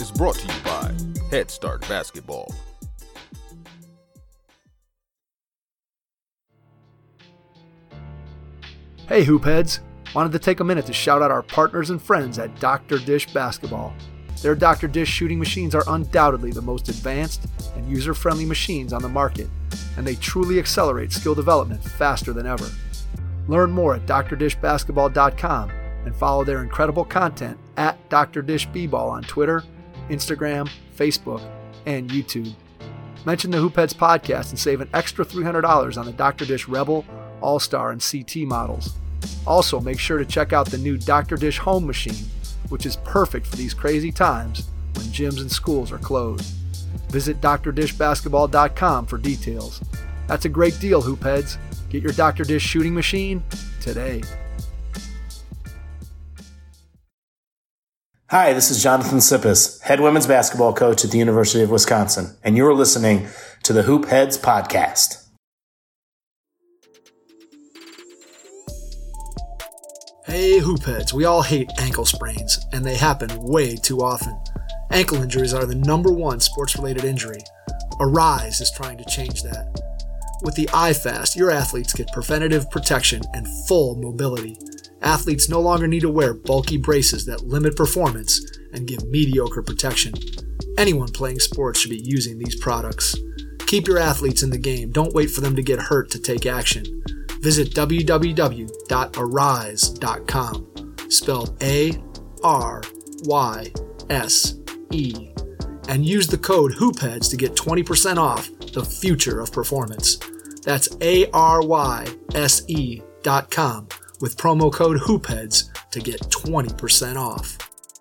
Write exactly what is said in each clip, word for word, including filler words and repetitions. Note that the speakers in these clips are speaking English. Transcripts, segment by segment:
is brought to you by Head Start Basketball. Hey Hoopheads! Wanted to take a minute to shout out our partners and friends at Doctor Dish Basketball. Their Doctor Dish shooting machines are undoubtedly the most advanced and user-friendly machines on the market, and they truly accelerate skill development faster than ever. Learn more at D R dish basketball dot com and follow their incredible content at D R Dish B-Ball on Twitter, Instagram, Facebook, and YouTube. Mention the Hoopheads podcast and save an extra three hundred dollars on the Doctor Dish Rebel, All-Star, and C T models. Also, make sure to check out the new Doctor Dish Home Machine, which is perfect for these crazy times when gyms and schools are closed. Visit D R dish basketball dot com for details. That's a great deal, Hoopheads. Get your Doctor Dish shooting machine today. Hi, this is Jonathan Sippis, head women's basketball coach at the University of Wisconsin, and you're listening to the Hoopheads podcast. Hey Hoopheads, we all hate ankle sprains, and they happen way too often. Ankle injuries are the number one sports-related injury. Arise is trying to change that. With the iFast, your athletes get preventative protection and full mobility. Athletes no longer need to wear bulky braces that limit performance and give mediocre protection. Anyone playing sports should be using these products. Keep your athletes in the game. Don't wait for them to get hurt to take action. Visit w w w dot arise dot com, spelled A R Y S E, and use the code HOOPHEADS to get twenty percent off the future of performance. That's A R Y S E dot com with promo code HOOPHEADS to get twenty percent off.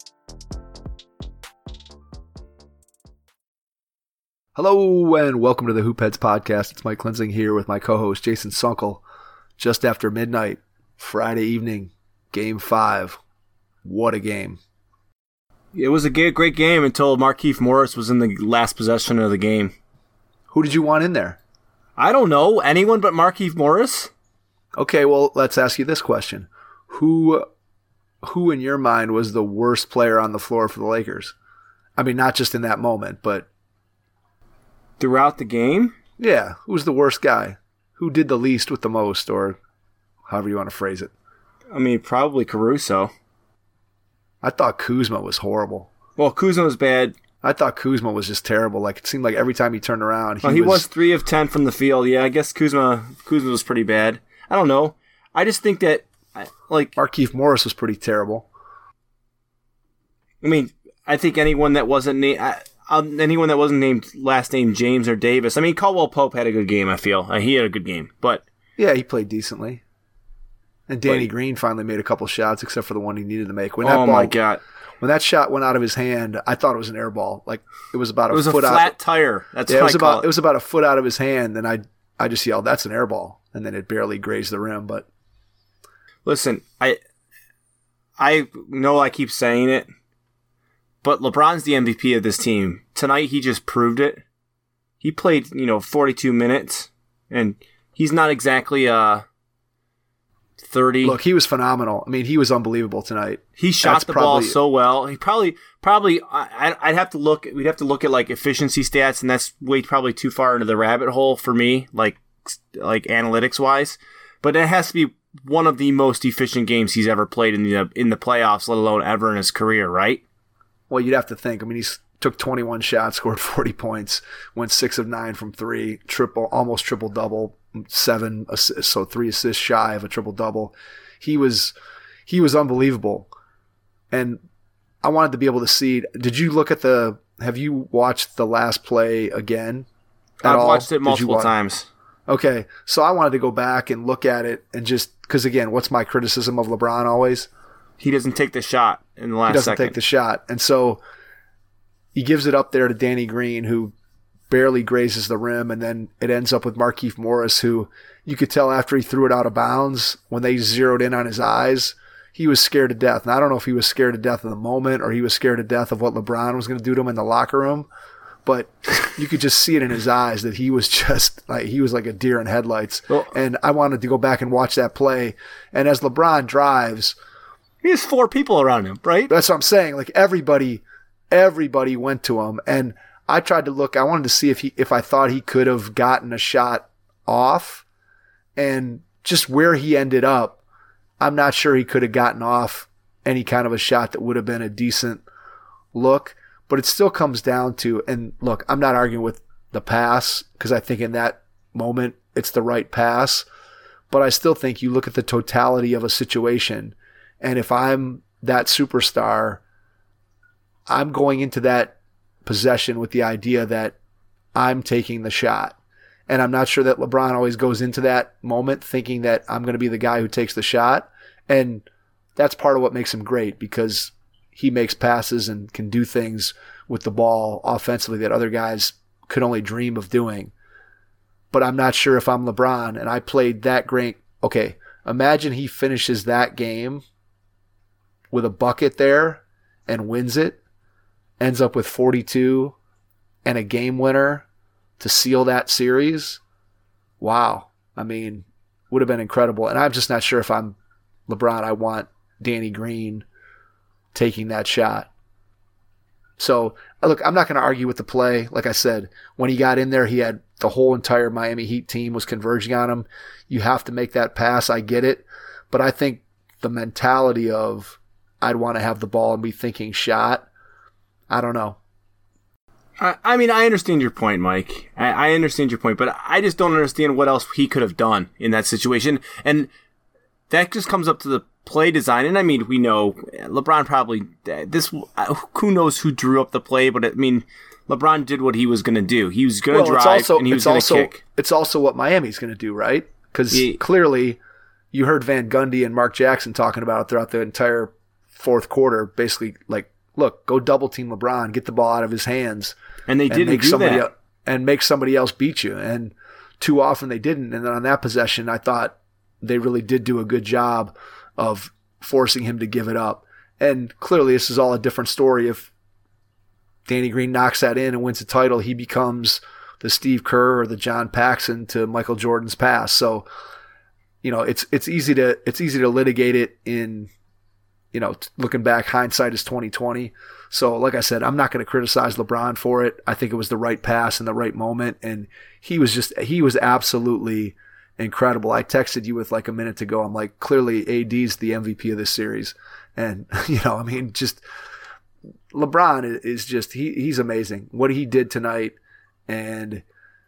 Hello and welcome to the Hoopheads podcast. It's Mike Klinzing here with my co-host Jason Sunkel. Just after midnight, Friday evening, game five. What a game. It was a great game until Markieff Morris was in the last possession of the game. Who did you want in there? I don't know. Anyone but Markieff Morris? Okay, well, let's ask you this question. Who, who in your mind was the worst player on the floor for the Lakers? I mean, not just in that moment, but... Throughout the game? Yeah, who was the worst guy? Who did the least with the most, or however you want to phrase it? I mean, probably Caruso. I thought Kuzma was horrible. Well, Kuzma was bad. I thought Kuzma was just terrible. Like, it seemed like every time he turned around, he, well, he was... was three of ten from the field. Yeah, I guess Kuzma Kuzma was pretty bad. I don't know. I just think that, like... Markieff Morris was pretty terrible. I mean, I think anyone that wasn't named... Um, anyone that wasn't named last name James or Davis. I mean, Caldwell Pope had a good game, I feel. Uh, he had a good game, but... Yeah, he played decently. And Danny but, Green finally made a couple shots, except for the one he needed to make. When that oh, ball, my God. When that shot went out of his hand, I thought it was an air ball. Like, it was about a foot out. It was foot a out. flat tire. That's yeah, what it was I about, call it. It was about a foot out of his hand, and I I just yelled, that's an air ball. And then it barely grazed the rim, but... Listen, I I know I keep saying it, but LeBron's the M V P of this team. Tonight, he just proved it. He played, you know, forty-two minutes, and he's not exactly uh thirty. Look, he was phenomenal. I mean, he was unbelievable tonight. He shot That's the probably, ball so well. He probably, probably, I, I'd have to look. We'd have to look at like efficiency stats, and that's way probably too far into the rabbit hole for me, like, like analytics wise. But it has to be one of the most efficient games he's ever played in the in the playoffs, let alone ever in his career, right? Well, you'd have to think. I mean, he's took twenty-one shots, scored forty points, went six of nine from three, triple, almost triple double, seven assists, so three assists shy of a triple double. He was, he was unbelievable, and I wanted to be able to see. Did you look at the? Have you watched the last play again? I've all? watched it multiple times. Okay, so I wanted to go back and look at it and just because again, what's my criticism of LeBron always? He doesn't take the shot in the last second. He doesn't second. take the shot. And so he gives it up there to Danny Green, who barely grazes the rim, and then it ends up with Markieff Morris, who you could tell after he threw it out of bounds, when they zeroed in on his eyes, he was scared to death. And I don't know if he was scared to death in the moment or he was scared to death of what LeBron was going to do to him in the locker room, but you could just see it in his eyes that he was just like, he was like a deer in headlights. Well, and I wanted to go back and watch that play. And as LeBron drives, he has four people around him, right? That's what I'm saying. Like everybody, everybody went to him. And I tried to look, I wanted to see if he, if I thought he could have gotten a shot off, and just where he ended up, I'm not sure he could have gotten off any kind of a shot that would have been a decent look. But it still comes down to, and look, I'm not arguing with the pass, because I think in that moment it's the right pass. But I still think you look at the totality of a situation, and if I'm that superstar, I'm going into that possession with the idea that I'm taking the shot. And I'm not sure that LeBron always goes into that moment thinking that I'm going to be the guy who takes the shot. And that's part of what makes him great, because he makes passes and can do things with the ball offensively that other guys could only dream of doing. But I'm not sure if I'm LeBron and I played that great. Okay, imagine he finishes that game with a bucket there and wins it, ends up with forty-two and a game winner to seal that series. Wow. I mean, would have been incredible. And I'm just not sure if I'm LeBron, I want Danny Green taking that shot. So, look, I'm not going to argue with the play. Like I said, when he got in there, he had the whole entire Miami Heat team was converging on him. You have to make that pass. I get it. But I think the mentality of I'd want to have the ball and be thinking shot, I don't know. I, I mean, I understand your point, Mike. I, I understand your point, but I just don't understand what else he could have done in that situation. And that just comes up to the play design. And I mean, we know LeBron probably, this, who knows who drew up the play, but I mean, LeBron did what he was going to do. He was going to well, drive also, and he was going to kick. It's also what Miami's going to do, right? Because yeah. clearly you heard Van Gundy and Mark Jackson talking about it throughout the entire fourth quarter, basically like, look, go double team LeBron, get the ball out of his hands. And they didn't make do somebody that. El- and make somebody else beat you. And too often they didn't. And then on that possession, I thought they really did do a good job of forcing him to give it up. And clearly this is all a different story. If Danny Green knocks that in and wins the title, he becomes the Steve Kerr or the John Paxson to Michael Jordan's pass. So, you know, it's it's easy to it's easy to litigate it in, you know, looking back, hindsight is twenty twenty. So, like I said, I'm not going to criticize LeBron for it. I think it was the right pass in the right moment, and he was just he was absolutely incredible. I texted you with like a minute to go. I'm like, clearly A D's the M V P of this series, and you know, I mean, just LeBron is just he he's amazing. What he did tonight, and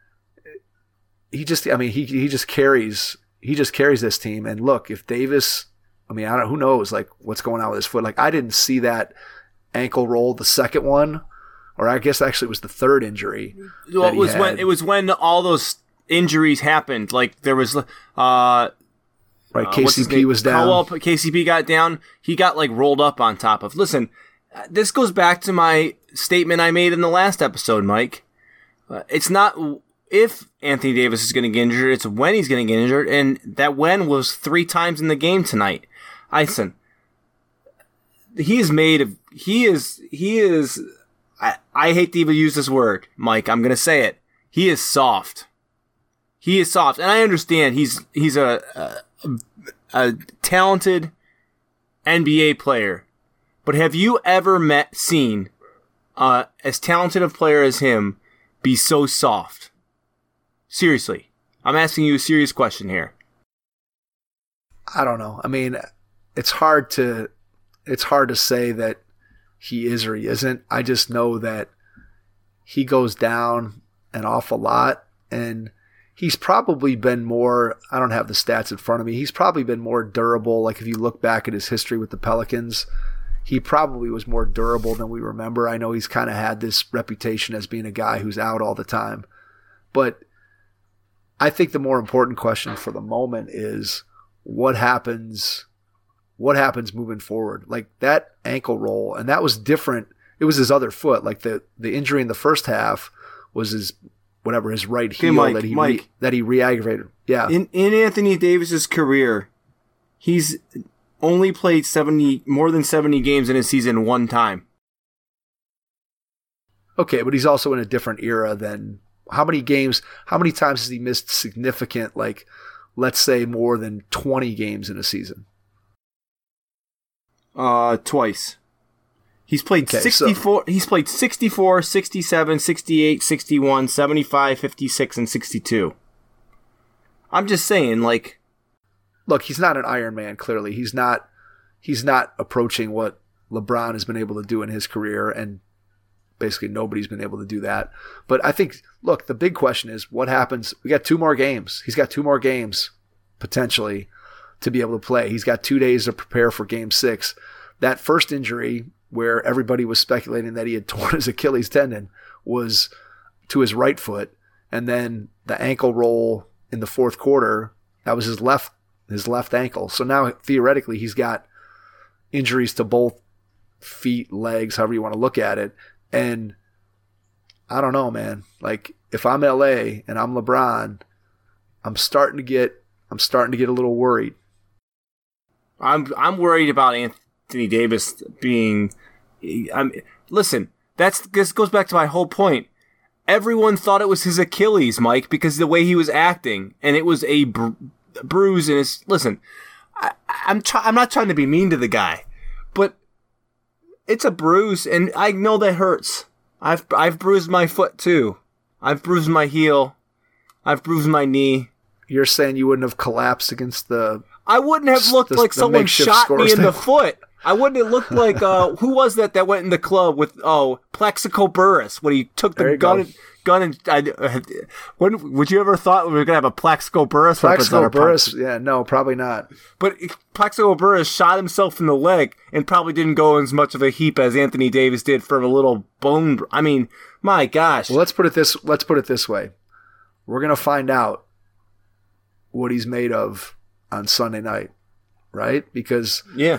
he just I mean he he just carries he just carries this team. And look, if Davis, I mean, I don't who knows like what's going on with his foot. Like I didn't see that ankle roll, the second one, or I guess actually it was the third injury. Well, it was when it was when all those injuries happened. Like there was, uh, right, K C P uh, was down. Well, K C P got down. He got like rolled up on top of. Listen, this goes back to my statement I made in the last episode, Mike. Uh, it's not if Anthony Davis is going to get injured; it's when he's going to get injured, and that when was three times in the game tonight. Ison, he is made of. He is. He is. I, I hate to even use this word, Mike. I'm going to say it. He is soft. He is soft, and I understand he's he's a a, a talented N B A player. But have you ever met seen uh, as talented a player as him be so soft? Seriously, I'm asking you a serious question here. I don't know. I mean, it's hard to it's hard to say that he is or he isn't. I just know that he goes down an awful lot, and he's probably been more, I don't have the stats in front of me, he's probably been more durable. Like if you look back at his history with the Pelicans, he probably was more durable than we remember. I know he's kind of had this reputation as being a guy who's out all the time. But I think the more important question for the moment is what happens what happens moving forward. Like that ankle roll, and that was different. It was his other foot. Like the, the injury in the first half was his whatever his right heel okay, Mike, that he Mike, re, that he re-aggravated. Yeah. In in Anthony Davis's career, he's only played seventy more than seventy games in a season one time. Okay, but he's also in a different era than how many games, how many times has he missed significant, like let's say more than twenty games in a season? Uh, twice. He's played Okay, sixty-four. so- he's played sixty-four, sixty-seven, sixty-eight, sixty-one, seventy-five, fifty-six, and sixty-two. I'm just saying, like, Look, he's not an Iron Man, clearly. He's not he's not approaching what LeBron has been able to do in his career, and basically nobody's been able to do that. But I think, look, the big question is what happens. We got two more games. He's got two more games, potentially, to be able to play. He's got two days to prepare for game six. That first injury, where everybody was speculating that he had torn his Achilles tendon, was to his right foot. And then the ankle roll in the fourth quarter, that was his left his left ankle. So now theoretically he's got injuries to both feet, legs, however you want to look at it. And I don't know, man. Like, if I'm L A and I'm LeBron, I'm starting to get I'm starting to get a little worried. I'm I'm worried about Anthony Davis being. I'm listen. That's this goes back to my whole point. Everyone thought it was his Achilles, Mike, because of the way he was acting, and it was a br- bruise in his. Listen, I, I'm try, I'm not trying to be mean to the guy, but it's a bruise, and I know that hurts. I've I've bruised my foot too. I've bruised my heel. I've bruised my knee. You're saying you wouldn't have collapsed against the... I wouldn't have looked the, like the someone shot me in stand. the foot. I wouldn't have looked like, uh, who was that that went in the club with, oh, Plexico Burris, when he took the gun and, gun and, I, uh, when, would you ever thought we were going to have a Plexico Burris Plexico Burris, punch? yeah, no, probably not. But Plexico Burris shot himself in the leg and probably didn't go in as much of a heap as Anthony Davis did from a little bone. I mean, my gosh. Well, let's put it this, let's put it this way. We're going to find out what he's made of on Sunday night, right? Because yeah.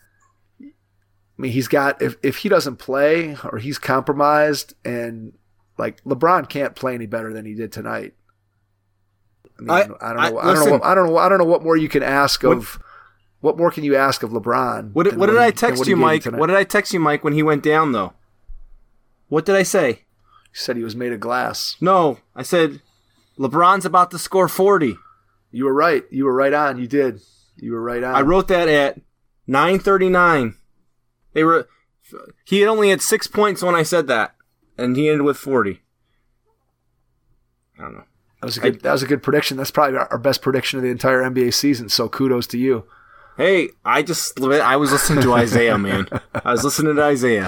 I mean, he's got, if, if he doesn't play or he's compromised, and like LeBron can't play any better than he did tonight. I mean, I, I don't know. I, I don't know. What, I don't know. I don't know what more you can ask what, of. What more can you ask of LeBron? What, what did I text you, Mike? What did I text you, Mike, when he went down, though? What did I say? You said he was made of glass. No, I said LeBron's about to score forty. You were right. You were right on. You did. You were right on. I wrote that at nine thirty-nine. They were. He had only had six points when I said that, and he ended with forty. I don't know. That was a good. I, that was a good prediction. That's probably our best prediction of the entire N B A season. So kudos to you. Hey, I just I was listening to Isaiah, man. I was listening to Isaiah.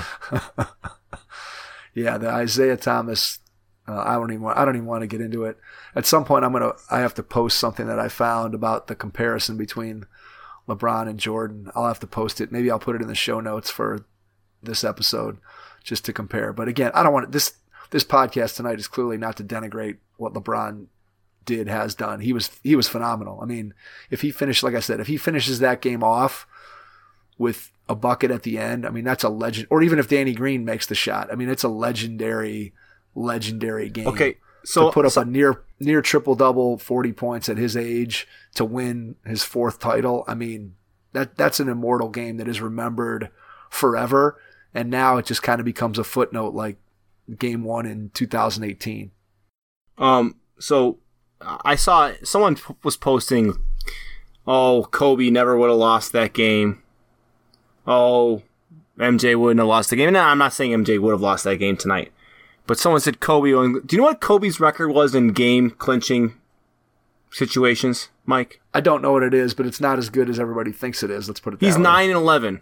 Yeah, the Isaiah Thomas. Uh, I don't even. Want, I don't even want to get into it. At some point, I'm gonna. I have to post something that I found about the comparison between LeBron and Jordan. I'll have to post it. Maybe I'll put it in the show notes for this episode just to compare. But again, I don't want to, this, this podcast tonight is clearly not to denigrate what LeBron did, has done. He was, he was phenomenal. I mean, if he finished, like I said, if he finishes that game off with a bucket at the end, I mean, that's a legend, or even if Danny Green makes the shot, I mean, it's a legendary, legendary game. Okay. So to put up so, a near, near triple double, forty points at his age to win his fourth title. I mean, that that's an immortal game that is remembered forever. And now it just kind of becomes a footnote like game one in two thousand eighteen. Um, so I saw someone was posting, oh, Kobe never would have lost that game. Oh, M J wouldn't have lost the game. Now, I'm not saying M J would have lost that game tonight. But someone said Kobe. Do you know what Kobe's record was in game clinching situations, Mike? I don't know what it is, but it's not as good as everybody thinks it is. Let's put it that He's way. nine and eleven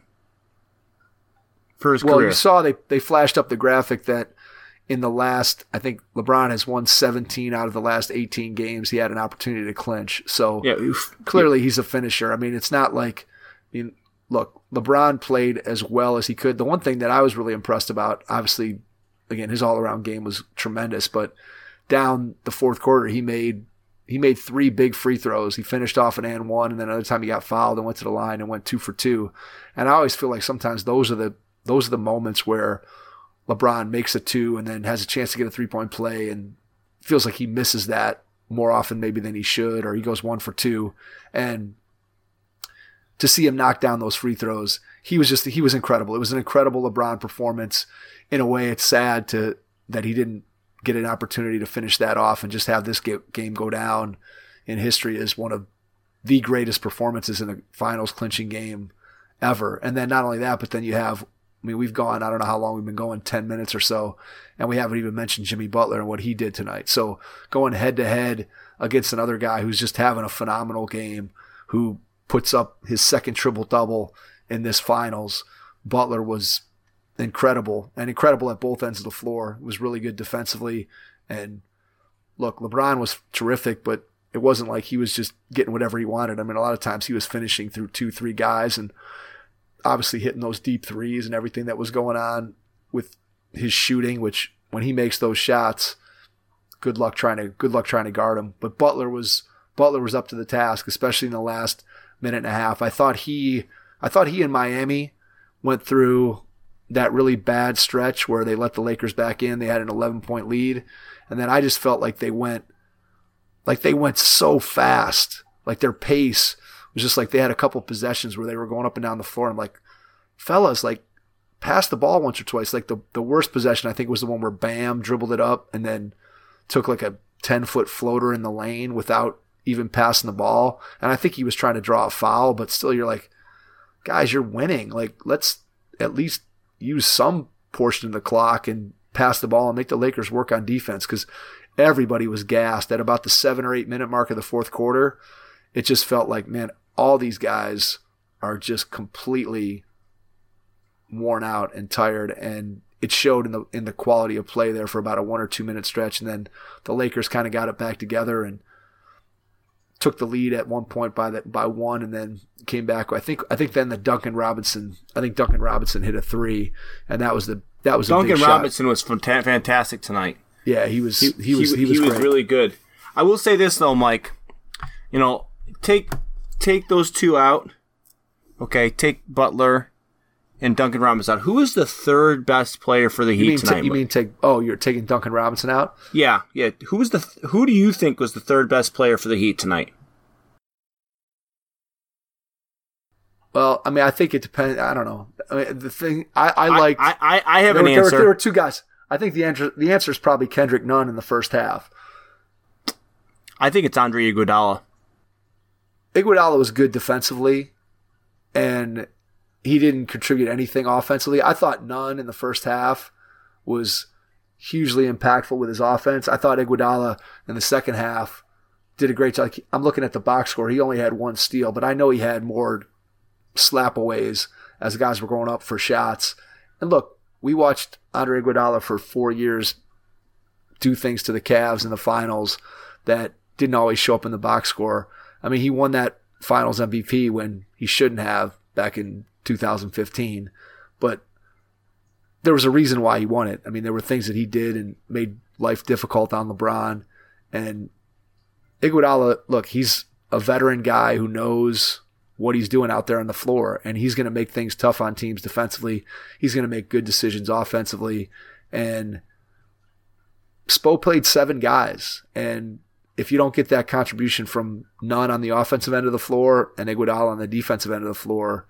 for his well, career. Well, you saw they, they flashed up the graphic that in the last, I think LeBron has won seventeen out of the last eighteen games. He had an opportunity to clinch. So yeah, oof. clearly he's a finisher. I mean, it's not like, I mean, look, LeBron played as well as he could. The one thing that I was really impressed about, obviously, again, his all-around game was tremendous, but down the fourth quarter, he made he made three big free throws. He finished off an and one, and then another time he got fouled and went to the line and went two for two. And I always feel like sometimes those are the those are the moments where LeBron makes a two and then has a chance to get a three-point play and feels like he misses that more often maybe than he should, or he goes one for two. And to see him knock down those free throws, he was just he was incredible. It was an incredible LeBron performance. In a way, it's sad to that he didn't get an opportunity to finish that off and just have this game go down in history as one of the greatest performances in a finals clinching game ever. And then not only that, but then you have I mean, we've gone, I don't know how long we've been going, ten minutes or so, and we haven't even mentioned Jimmy Butler and what he did tonight. So going head-to-head against another guy who's just having a phenomenal game, who puts up his second triple-double in this finals, Butler was incredible, and incredible at both ends of the floor. Was really good defensively. And look, LeBron was terrific, but it wasn't like he was just getting whatever he wanted. I mean, a lot of times he was finishing through two, three guys and obviously hitting those deep threes and everything that was going on with his shooting, which when he makes those shots, good luck trying to good luck trying to guard him. But Butler was Butler was up to the task, especially in the last minute and a half. I thought he I thought he and Miami went through that really bad stretch where they let the Lakers back in. They had an eleven-point lead, and then I just felt like they went like they went so fast. Like their pace was just like they had a couple possessions where they were going up and down the floor. I'm like, fellas, like pass the ball once or twice. Like the, the worst possession I think was the one where Bam dribbled it up and then took like a ten-foot floater in the lane without even passing the ball. And I think he was trying to draw a foul, but still you're like, guys, you're winning. Like let's at least use some portion of the clock and pass the ball and make the Lakers work on defense, because everybody was gassed at about the seven or eight minute mark of the fourth quarter. It just felt like, man, all these guys are just completely worn out and tired, and it showed in the in the quality of play there for about a one or two minute stretch. And then the Lakers kind of got it back together and took the lead at one point by that by one, and then came back. I think I think then the Duncan Robinson. I think Duncan Robinson hit a three, and that was the that was Duncan a big Robinson shot. was fanta- fantastic tonight. Yeah, he was. He, He, was. he, He was. he was great. really good. I will say this though, Mike. You know, take take those two out. Okay, take Butler and Duncan Robinson out. Who is the third best player for the Heat You mean, tonight? ta- you mean take? Oh, you're taking Duncan Robinson out? yeah, yeah. Who was the? Who do you think was the third best player for the Heat tonight? Well, I mean, I think it depends. I don't know. I mean, the thing I, I liked. I, I, I have there, an were, there, were, answer. there were two guys. I think the answer the answer is probably Kendrick Nunn in the first half. I think it's Andre Iguodala. Iguodala was good defensively, and he didn't contribute anything offensively. I thought Nunn in the first half was hugely impactful with his offense. I thought Iguodala in the second half did a great job. I'm looking at the box score. He only had one steal, but I know he had more slapaways as the guys were going up for shots. And look, we watched Andre Iguodala for four years do things to the Cavs in the finals that didn't always show up in the box score. I mean, he won that finals M V P when he shouldn't have back in two thousand fifteen, but there was a reason why he won it. I mean, there were things that he did and made life difficult on LeBron. And Iguodala, look, he's a veteran guy who knows what he's doing out there on the floor, and he's going to make things tough on teams defensively. He's going to make good decisions offensively. And Spo played seven guys, and if you don't get that contribution from Nunn on the offensive end of the floor and Iguodala on the defensive end of the floor,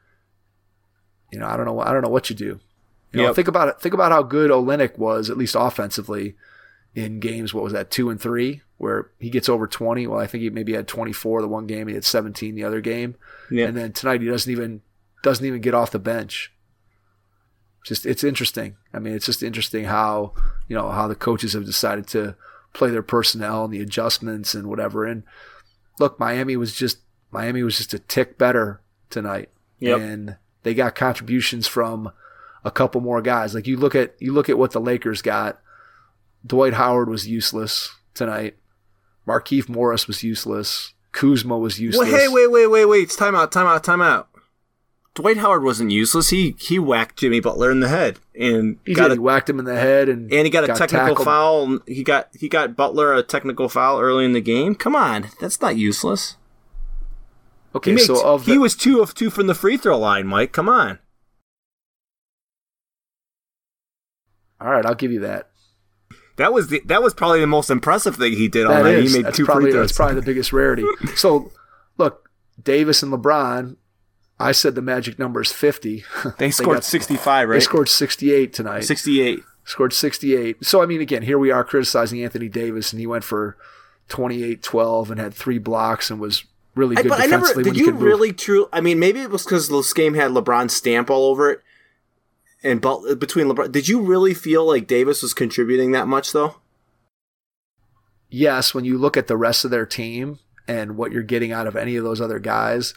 you know, I don't know. I don't know what you do. You know, Yep. think about it. Think about how good Olynyk was, at least offensively, in games. What was that, two and three, where he gets over twenty? Well, I think he maybe had twenty-four the one game. He had seventeen the other game, Yeah. and then tonight he doesn't even doesn't even get off the bench. Just it's interesting. I mean, it's just interesting how you know how the coaches have decided to play their personnel and the adjustments and whatever. And look, Miami was just Miami was just a tick better tonight, Yep. and they got contributions from a couple more guys. Like you look at you look at what the Lakers got. Dwight Howard was useless tonight. Markieff Morris was useless. Kuzma was useless. Well, hey, wait, wait, wait, wait. It's time out, time out, time out. Dwight Howard wasn't useless. He he whacked Jimmy Butler in the head and He got did. a, He whacked him in the head, and and he got a technical tackled. foul. He got he got Butler a technical foul early in the game. Come on, that's not useless. Okay, He, made, so of he the, was two of two from the free throw line, Mike. Come on. all right, I'll give you that. That was the that was probably the most impressive thing he did all That night. is. He made That's two probably free throws. that's probably the biggest rarity. So, look, Davis and LeBron. I said the magic number is fifty. They scored got- sixty-five, right? They scored sixty-eight tonight. sixty-eight. Scored sixty-eight. So, I mean, again, here we are criticizing Anthony Davis, and he went for twenty-eight twelve and had three blocks and was really I, good but I never defensively did when he you could move. really true. I mean, maybe it was because this game had LeBron's stamp all over it. and But- between LeBron, did you really feel like Davis was contributing that much though? Yes, when you look at the rest of their team and what you're getting out of any of those other guys,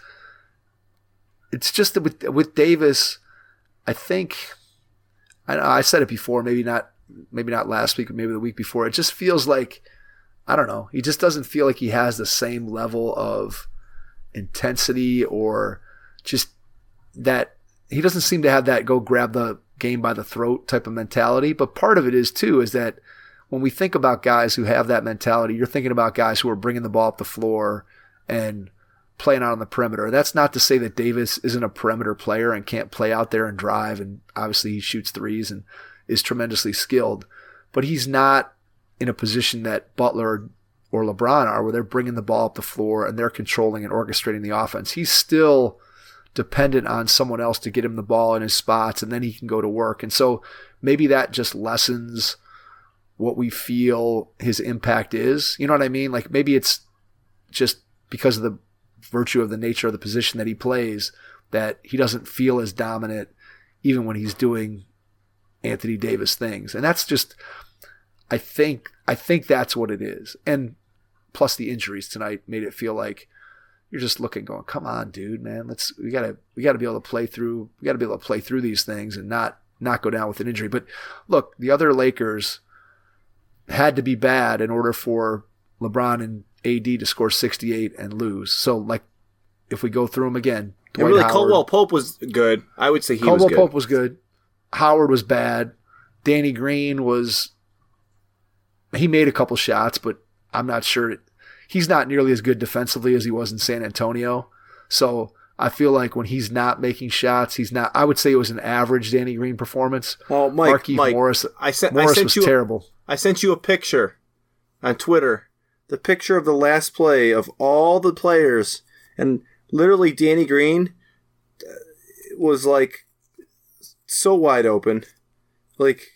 it's just that with with Davis, I think I, I said it before, maybe not maybe not last week, maybe the week before. It just feels like, I don't know, he just doesn't feel like he has the same level of intensity or just that he doesn't seem to have that go grab the game by the throat type of mentality. But part of it is too is that when we think about guys who have that mentality, you're thinking about guys who are bringing the ball up the floor and playing out on the perimeter. That's not to say that Davis isn't a perimeter player and can't play out there and drive, and obviously he shoots threes and is tremendously skilled, but he's not in a position that Butler or LeBron are, where they're bringing the ball up the floor and they're controlling and orchestrating the offense. He's still dependent on someone else to get him the ball in his spots, and then he can go to work. And so maybe that just lessens what we feel his impact is. You know what I mean? Like maybe it's just because of the virtue of the nature of the position that he plays that he doesn't feel as dominant even when he's doing Anthony Davis things. And that's just, I think, I think that's what it is. And plus the injuries tonight made it feel like you're just looking going, come on, dude, man, let's, we gotta, we gotta be able to play through, we gotta be able to play through these things and not, not go down with an injury. But look, the other Lakers had to be bad in order for LeBron and A D to score sixty-eight and lose. So, like, if we go through them again, Dwight really, Howard, Caldwell Pope was good. I would say he Caldwell was good. Pope was good. Howard was bad. Danny Green was. He made a couple shots, but I'm not sure. He's not nearly as good defensively as he was in San Antonio. So I feel like when he's not making shots, he's not. I would say it was an average Danny Green performance. Oh, Mike, Markieff Mike, Morris, I sent, Morris I sent was you terrible. A, I sent you a picture on Twitter. The picture of the last play of all the players, and literally Danny Green was like so wide open, like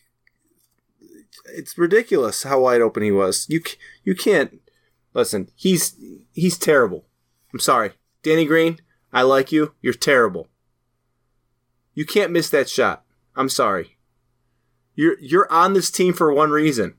it's ridiculous how wide open he was. You you can't listen. He's he's terrible. I'm sorry, Danny Green. I like you. You're terrible. You can't miss that shot. I'm sorry. You're you're on this team for one reason,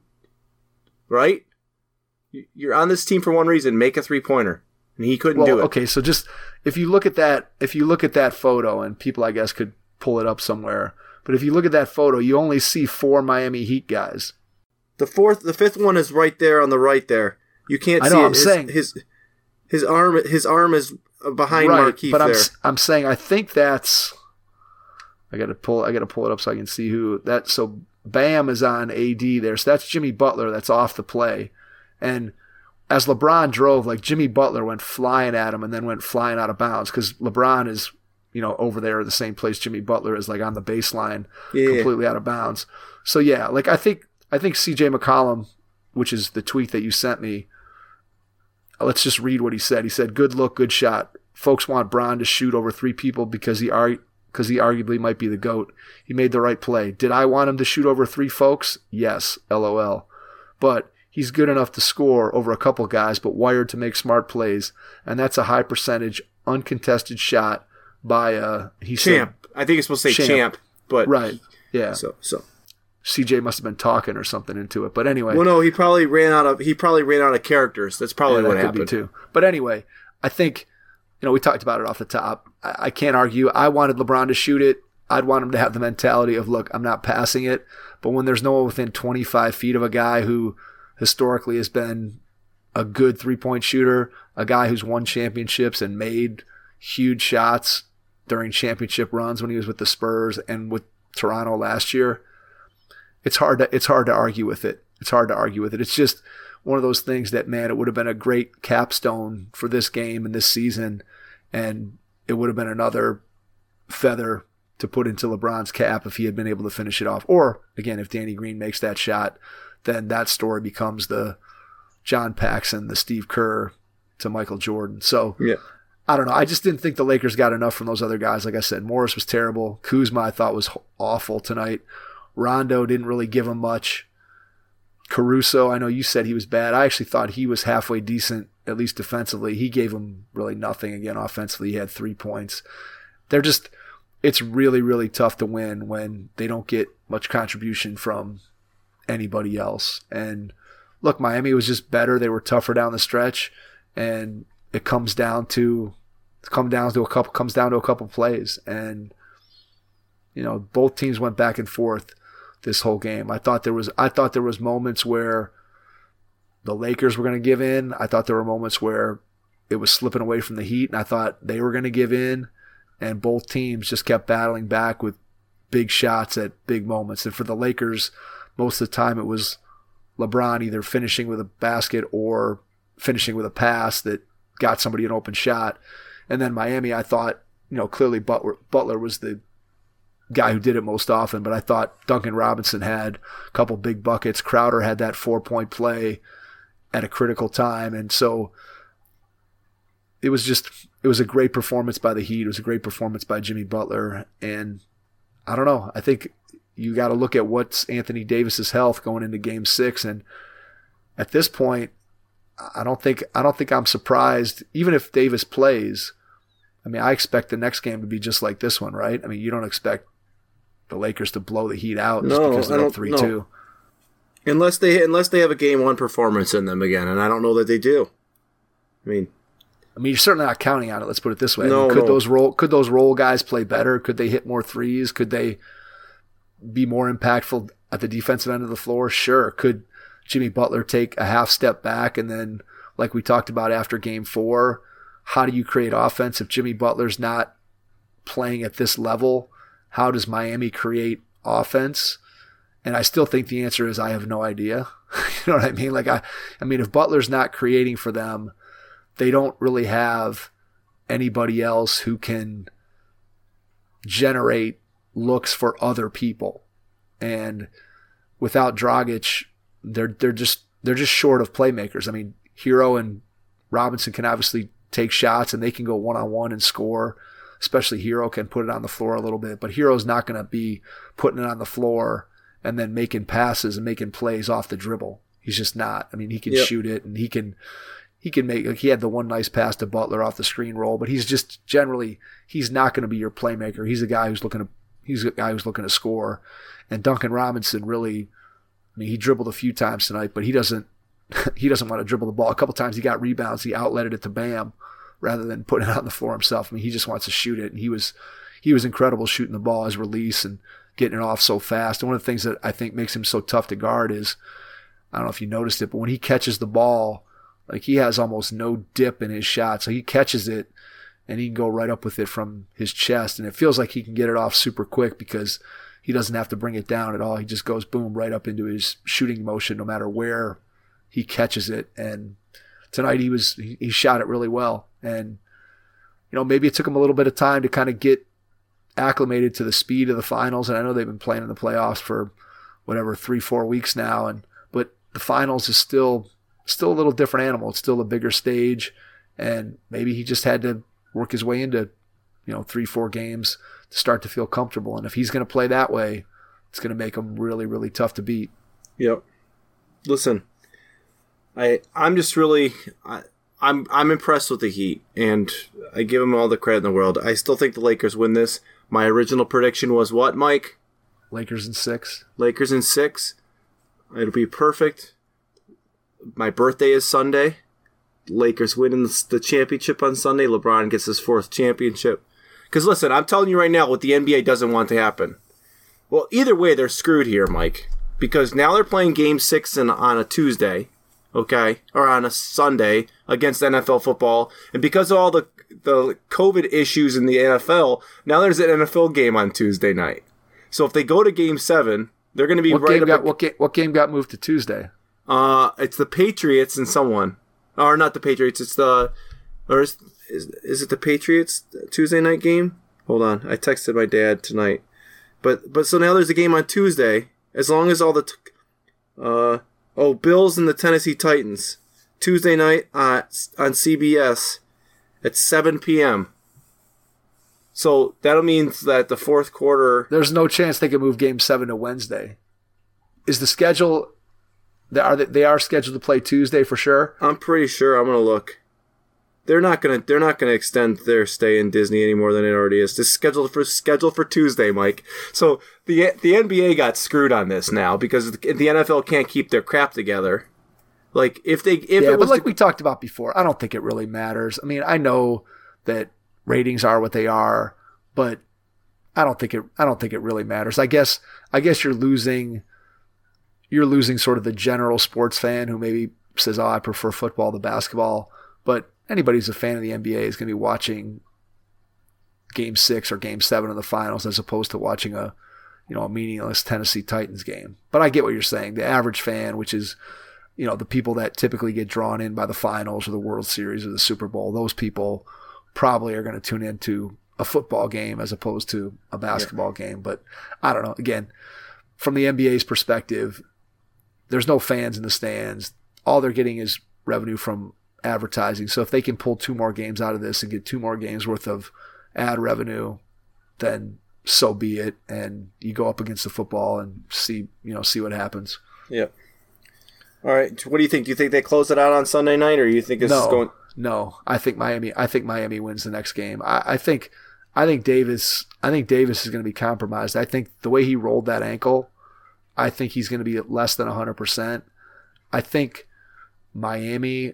right? You're on this team for one reason. Make a three-pointer. And he couldn't well, do it. Okay, so just if you look at that, if you look at that photo, and people I guess could pull it up somewhere, but if you look at that photo, you only see four Miami Heat guys. The fourth, the fifth one is right there on the right there. You can't I see know, it. I'm his, saying, his his arm his arm is behind right, Markieff but I'm there. I'm saying I think that's. I got to pull. I got to pull it up so I can see who that. So Bam is on A D there. So that's Jimmy Butler. That's off the play, and as LeBron drove, like Jimmy Butler went flying at him and then went flying out of bounds because LeBron is, you know, over there the same place Jimmy Butler is, like on the baseline, yeah. completely out of bounds. So yeah, like I think I think C J McCollum, which is the tweet that you sent me. Let's just read what he said. He said, "Good look, good shot. Folks want Bron to shoot over three people because he are because he arguably might be the GOAT. He made the right play. Did I want him to shoot over three folks? Yes, LOL. But he's good enough to score over a couple guys, but wired to make smart plays, and that's a high percentage, uncontested shot by uh he Champ. Said, I think it's supposed to say Champ, champ but right, yeah. So so C J must have been talking or something into it, but anyway. Well, no, he probably ran out of he probably ran out of characters. That's probably yeah, what that happened could be too. But anyway, I think you know we talked about it off the top. I, I can't argue. I wanted LeBron to shoot it. I'd want him to have the mentality of, look, I'm not passing it. But when there's no one within twenty-five feet of a guy who historically has been a good three-point shooter, a guy who's won championships and made huge shots during championship runs when he was with the Spurs and with Toronto last year, it's hard to it's hard to argue with it. It's hard to argue with it. It's just one of those things that, man, it would have been a great capstone for this game and this season, and it would have been another feather to put into LeBron's cap if he had been able to finish it off. Or, again, if Danny Green makes that shot, then that story becomes the John Paxson, the Steve Kerr to Michael Jordan. So, yeah. I don't know. I just didn't think the Lakers got enough from those other guys. Like I said, Morris was terrible. Kuzma, I thought, was awful tonight. Rondo didn't really give him much. Caruso, I know you said he was bad. I actually thought he was halfway decent, at least defensively. He gave him really nothing. Again, offensively, he had three points. They're just, it's really, really tough to win when they don't get much contribution from anybody else. And look, Miami was just better. They were tougher down the stretch, and it comes down to it comes down to a couple comes down to a couple plays. And you know, both teams went back and forth this whole game. I thought there was I thought there was moments where the Lakers were going to give in. I thought there were moments where it was slipping away from the Heat, and I thought they were going to give in. And both teams just kept battling back with big shots at big moments. And for the Lakers, most of the time it was LeBron either finishing with a basket or finishing with a pass that got somebody an open shot. And then Miami, I thought, you know, clearly Butler, Butler was the guy who did it most often, but I thought Duncan Robinson had a couple big buckets. Crowder had that four-point play at a critical time. And so it was just, it was a great performance by the Heat. It was a great performance by Jimmy Butler. And I don't know, I think you got to look at what's Anthony Davis's health going into game six. And at this point, I don't think, I don't think I'm surprised, even if Davis plays. I mean, I expect the next game to be just like this one, right? I mean, you don't expect the Lakers to blow the Heat out just no, because they're I up three two. No. Unless they unless they have a game one performance in them again, and I don't know that they do. I mean, I mean, you're certainly not counting on it. Let's put it this way. No, I mean, could no. those role could those role guys play better? Could they hit more threes? Could they be more impactful at the defensive end of the floor? Sure. Could Jimmy Butler take a half step back and then, like we talked about after game four, how do you create offense if Jimmy Butler's not playing at this level? How does Miami create offense? And I still think the answer is I have no idea. You know what I mean? Like I, I mean, if Butler's not creating for them, they don't really have anybody else who can generate looks for other people. And without Dragic, they're they're just they're just short of playmakers. I mean, Hero and Robinson can obviously take shots and they can go one on one and score. Especially Hero can put it on the floor a little bit, but Hero's not going to be putting it on the floor and then making passes and making plays off the dribble. He's just not. I mean, he can Yep. shoot it and he can he can make. Like he had the one nice pass to Butler off the screen roll, but he's just generally he's not going to be your playmaker. He's a guy who's looking to he's a guy who's looking to score. And Duncan Robinson really, I mean, he dribbled a few times tonight, but he doesn't he doesn't want to dribble the ball. A couple times he got rebounds, he outletted it to Bam rather than putting it on the floor himself. I mean, he just wants to shoot it, and he was he was incredible shooting the ball, his release, and getting it off so fast. And one of the things that I think makes him so tough to guard is, I don't know if you noticed it, but when he catches the ball, like he has almost no dip in his shot. So he catches it, and he can go right up with it from his chest, and it feels like he can get it off super quick because he doesn't have to bring it down at all. He just goes boom right up into his shooting motion no matter where he catches it. And tonight he was he, he shot it really well. And you know, maybe it took him a little bit of time to kind of get acclimated to the speed of the finals. And I know they've been playing in the playoffs for whatever three, four weeks now. And but the finals is still still a little different animal. It's still a bigger stage, and maybe he just had to work his way into, you know, three, four games to start to feel comfortable. And if he's going to play that way, it's going to make him really, really tough to beat. Yep. Listen, I I'm just really I, I'm I'm impressed with the Heat, and I give them all the credit in the world. I still think the Lakers win this. My original prediction was what, Mike? Lakers in six. Lakers in six. It'll be perfect. My birthday is Sunday. Lakers winning the championship on Sunday. LeBron gets his fourth championship. Because listen, I'm telling you right now what the N B A doesn't want to happen. Well, either way, they're screwed here, Mike. Because now they're playing Game six in, on a Tuesday, okay, or on a Sunday against N F L football. And because of all the, the COVID issues in the N F L, now there's an N F L game on Tuesday night. So if they go to Game seven, they're going to be what right game up... Got, at, what, game, what game got moved to Tuesday? Uh, it's the Patriots and someone. Or not the Patriots, it's the... Or is, is, is it the Patriots Tuesday night game? Hold on, I texted my dad tonight. But but so now there's a game on Tuesday. As long as all the... T- uh Oh, Bills and the Tennessee Titans. Tuesday night uh, on C B S at seven p.m. So that'll mean that the fourth quarter... There's no chance they can move Game seven to Wednesday. Is the schedule... They are, they are scheduled to play Tuesday for sure? I'm pretty sure. I'm going to look. they're not gonna they're not gonna extend their stay in Disney any more than it already is. It's scheduled for scheduled for Tuesday, Mike. So the the N B A got screwed on this now because the N F L can't keep their crap together. Like if they if yeah, it was but like to, we talked about before, I don't think it really matters. I mean, I know that ratings are what they are, but I don't think it I don't think it really matters. I guess I guess you're losing you're losing sort of the general sports fan who maybe says, "Oh, I prefer football to basketball," but anybody who's a fan of the N B A is going to be watching Game Six or Game Seven of the finals as opposed to watching a, you know, a meaningless Tennessee Titans game. But I get what you're saying. The average fan, which is, you know, the people that typically get drawn in by the finals or the World Series or the Super Bowl, those people probably are going to tune into a football game as opposed to a basketball yeah. game. But I don't know. Again, from the N B A's perspective, there's no fans in the stands. All they're getting is revenue from advertising. So if they can pull two more games out of this and get two more games worth of ad revenue, then so be it. And you go up against the football and see, you know, see what happens. Yeah. All right. What do you think? Do you think they close it out on Sunday night, or do you think this no, is going? No, I think Miami. I think Miami wins the next game. I, I think. I think Davis. I think Davis is going to be compromised. I think the way he rolled that ankle, I think he's going to be at less than one hundred percent. I think Miami.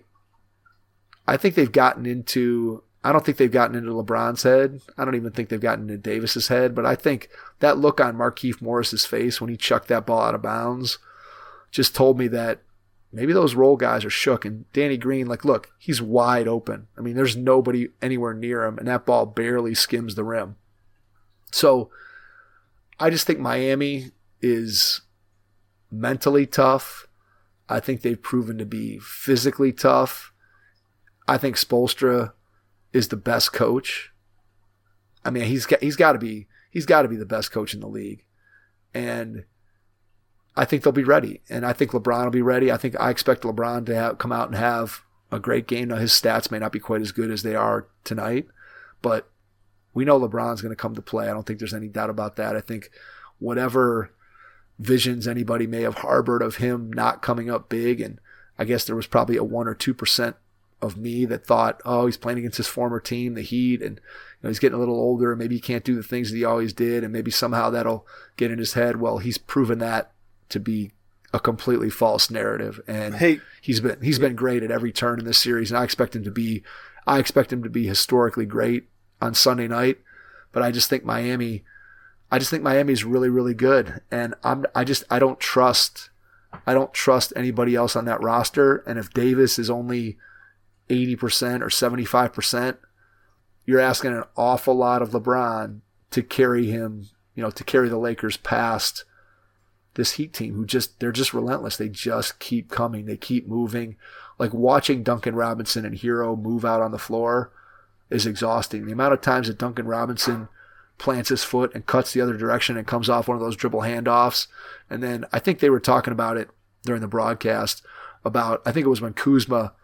I think they've gotten into. I don't think they've gotten into LeBron's head. I don't even think they've gotten into Davis's head. But I think that look on Markieff Morris's face when he chucked that ball out of bounds just told me that maybe those roll guys are shook. And Danny Green, like, look, he's wide open. I mean, there's nobody anywhere near him, and that ball barely skims the rim. So I just think Miami is mentally tough. I think they've proven to be physically tough. I think Spoelstra is the best coach. I mean, he's got he's got to be he's got to be the best coach in the league, and I think they'll be ready, and I think LeBron will be ready. I think I expect LeBron to have, come out and have a great game. Now, his stats may not be quite as good as they are tonight, but we know LeBron's going to come to play. I don't think there's any doubt about that. I think whatever visions anybody may have harbored of him not coming up big, and I guess there was probably a one or two percent of me that thought, oh, he's playing against his former team, the Heat, and you know, he's getting a little older, and maybe he can't do the things that he always did, and maybe somehow that'll get in his head. Well, he's proven that to be a completely false narrative, and hey, he's been he's been great at every turn in this series, and I expect him to be I expect him to be historically great on Sunday night. But I just think Miami, I just think Miami's really really good, and I'm I just I don't trust I don't trust anybody else on that roster. And if Davis is only eighty percent or seventy-five percent, you're asking an awful lot of LeBron to carry him, you know, to carry the Lakers past this Heat team who just, they're just relentless. They just keep coming. They keep moving. Like watching Duncan Robinson and Hero move out on the floor is exhausting. The amount of times that Duncan Robinson plants his foot and cuts the other direction and comes off one of those dribble handoffs. And then I think they were talking about it during the broadcast about, I think it was when Kuzma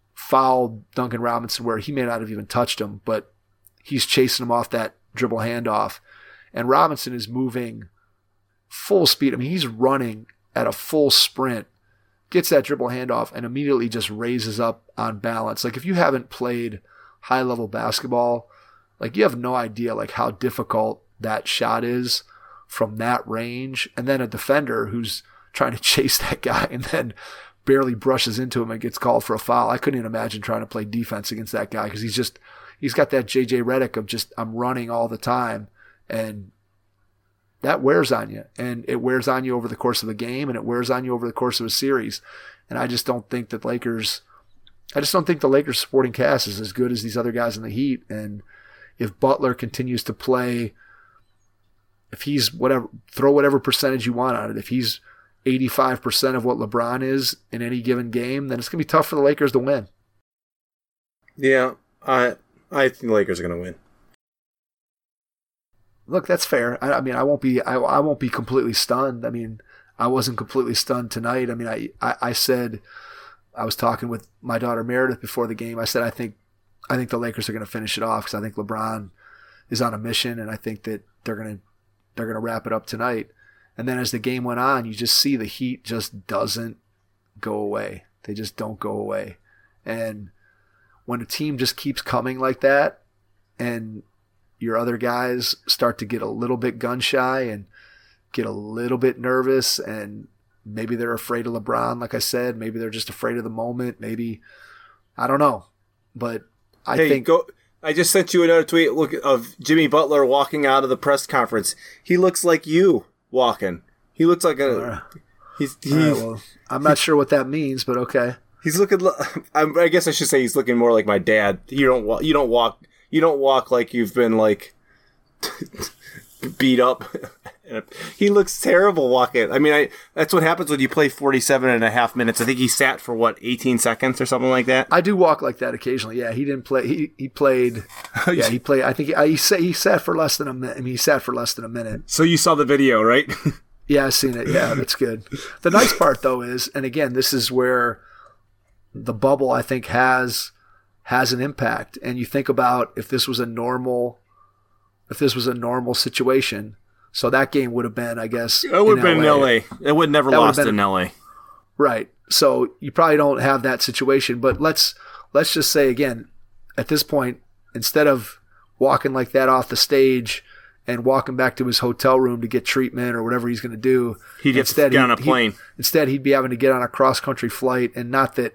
fouled Duncan Robinson where he may not have even touched him, but he's chasing him off that dribble handoff. And Robinson is moving full speed. I mean, he's running at a full sprint, gets that dribble handoff, and immediately just raises up on balance. Like if you haven't played high level basketball, like you have no idea like how difficult that shot is from that range. And then a defender who's trying to chase that guy and then barely brushes into him and gets called for a foul. I couldn't even imagine trying to play defense against that guy because he's just, he's got that J J Redick of just, I'm running all the time, and that wears on you, and it wears on you over the course of a game, and it wears on you over the course of a series. And I just don't think that Lakers, I just don't think the Lakers supporting cast is as good as these other guys in the Heat. And if Butler continues to play, if he's whatever, throw whatever percentage you want on it, if he's eighty-five percent of what LeBron is in any given game, then it's going to be tough for the Lakers to win. Yeah, I I think the Lakers are going to win. Look, that's fair. I, I mean, I won't be I, I won't be completely stunned. I mean, I wasn't completely stunned tonight. I mean, I, I, I said, I was talking with my daughter Meredith before the game. I said, I think I think the Lakers are going to finish it off because I think LeBron is on a mission, and I think that they're going to they're going to wrap it up tonight. And then as the game went on, you just see the Heat just doesn't go away. They just don't go away. And when a team just keeps coming like that and your other guys start to get a little bit gun shy and get a little bit nervous, and maybe they're afraid of LeBron, like I said, maybe they're just afraid of the moment, maybe, I don't know. But I hey, think go. I just sent you another tweet look of Jimmy Butler walking out of the press conference. He looks like you walking. He looks like a. Uh, he's. he's right, well, I'm not sure what that means, but okay. He's looking. I guess I should say he's looking more like my dad. You don't walk. You don't walk. You don't walk like you've been like beat up. He looks terrible walking. I mean, I that's what happens when you play forty-seven and a half minutes. I think he sat for what, eighteen seconds or something like that. I do walk like that occasionally. Yeah, he didn't play. He he played. Yeah, he played. I think he, I, he sat. He sat for less than a minute. I mean, he sat for less than a minute. So you saw the video, right? Yeah, I've seen it. Yeah, that's good. The nice part though is, and again, this is where the bubble I think has has an impact. And you think about if this was a normal, if this was a normal situation. So that game would have been, I guess, it would have been in L A. It would never that lost been, in L A. Right. So you probably don't have that situation. But let's let's just say again, at this point, instead of walking like that off the stage and walking back to his hotel room to get treatment or whatever he's going to do, he'd instead get on a plane. He, instead, he'd be having to get on a cross country flight, and not that